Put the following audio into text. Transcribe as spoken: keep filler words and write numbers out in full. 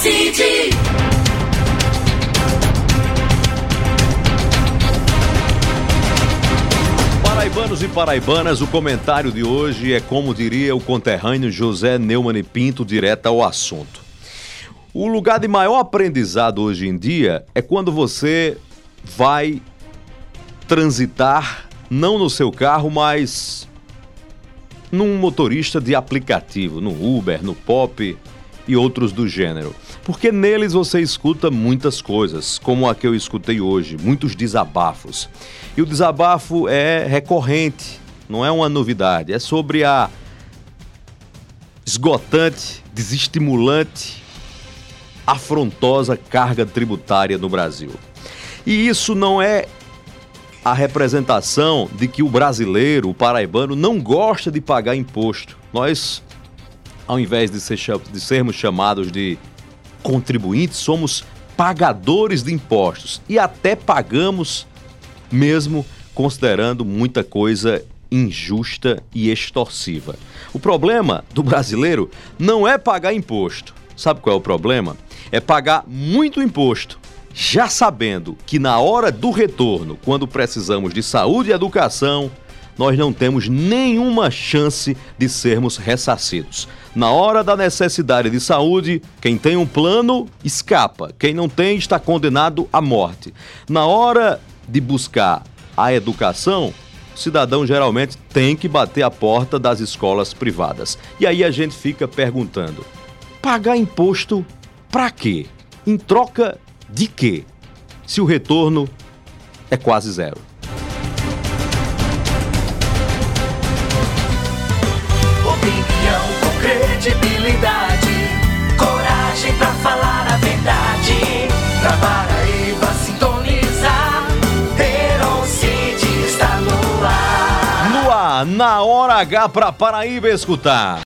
City. Paraibanos e paraibanas, o comentário de hoje é, como diria o conterrâneo José Neumann e Pinto, direto ao assunto. O lugar de maior aprendizado hoje em dia é quando você vai transitar, não no seu carro, mas num motorista de aplicativo, no Uber, no Pop e outros do gênero. Porque neles você escuta muitas coisas, como a que eu escutei hoje, muitos desabafos. E o desabafo é recorrente, não é uma novidade, é sobre a esgotante, desestimulante, afrontosa carga tributária no Brasil. E isso não é a representação de que o brasileiro, o paraibano, não gosta de pagar imposto. Nós, ao invés de, ser, de sermos chamados de contribuintes, somos pagadores de impostos e até pagamos mesmo considerando muita coisa injusta e extorsiva. O problema do brasileiro não é pagar imposto. Sabe qual é o problema? É pagar muito imposto, já sabendo que na hora do retorno, quando precisamos de saúde e educação, nós não temos nenhuma chance de sermos ressarcidos. Na hora da necessidade de saúde, quem tem um plano escapa, quem não tem está condenado à morte. Na hora de buscar a educação, o cidadão geralmente tem que bater a porta das escolas privadas. E aí a gente fica perguntando, pagar imposto pra quê? Em troca de quê? Se o retorno é quase zero. Opinião com credibilidade, coragem pra falar a verdade. Pra Paraíba sintonizar, Heron City está no ar. No ar, na hora H pra Paraíba escutar.